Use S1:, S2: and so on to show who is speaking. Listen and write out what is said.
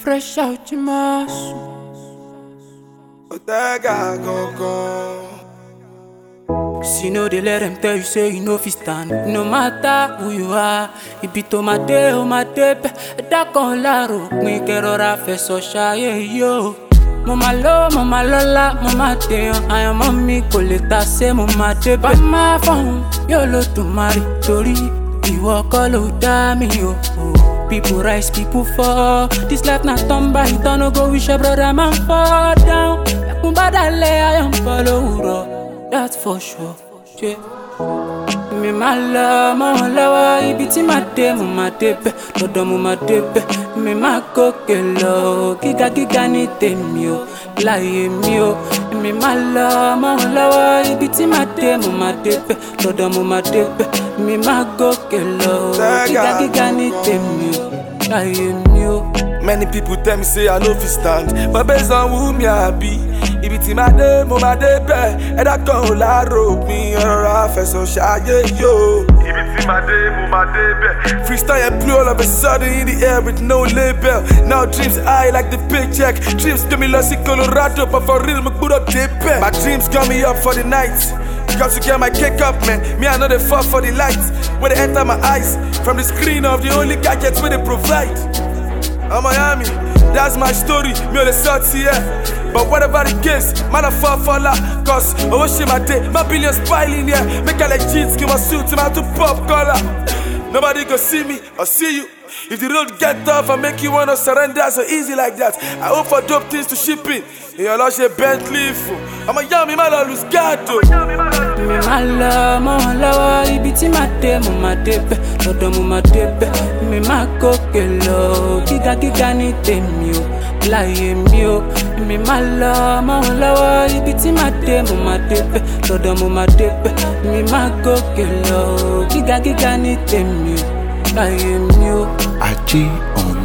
S1: fresh out your mass.
S2: Otega go.
S1: See, no, they let them tell you, say you know fi stand. No matter who you are, it be to my day, oh my day. That con la ro, me kerora fe so shy, yo. Mama lo, mama lola, mama deo. I am on me, coleta say mama de. But my phone, yo lo to marry, tori. You walk all over me, yo. People rise, people fall. This life not turn by, don't go wish your brother man fall down. Kumbadale, I am follow. That's for sure. Yeah. Me my love, ibi tí ma dé, mo ma débẹ̀, lọ́dọ̀ mo ma débẹ̀. Me ma gòkè lọ, gíga ní tèmi o, láyé mi o. Me my love, ibi tí ma dé, mo ma débẹ̀, lọ́dọ̀ mo ma débẹ̀. Me ma gòkè lọ, gíga ní tèmi o, láyé mi o.
S2: Many people tell me say I know fi stand, but based on who me I be, ibi tí ma dé, mo ma débẹ̀. Ẹ̀dá kan ò láàárọ̀ mi, ọ̀rọ̀ afẹ́sọ̀ ṣayé yo. Ibi tí ma dé, mo ma débẹ̀. Freestyle and blue all of a sudden in the air with no label. Now dreams high like the paycheck. Dreams get me lost in Colorado, but for real, me put up débẹ̀. My dreams got me up for the night. Got to get my cake up, man. Me, I know they fall for the lights. When they enter my eyes, from the screen of the only gadgets where they provide. I'm Miami, that's my story, me on the south here. But whatever the case, man I fall la. Cause I wish my day, my billions piling here. Make I like jeans, give my suit, I'm out to pop collar. Nobody go see me or see you. If the road get tough and make you wanna surrender so easy like that, I hope for dope things to ship in. In your lush Bentley, I'm a yummy man, I lose gato.
S1: Me my love, ibi tí ma dé, mo ma débẹ̀, lọ́dọ̀ mo ma débẹ̀. Me ma gòkè lọ, gíga ní tèmi o, láyé mi o. Me my love, ibi tí ma dé, mo ma débẹ̀, lọ́dọ̀ mo ma débẹ̀. Me ma gòkè lọ, gíga ní tèmi o, láyé mi o.
S3: Aji on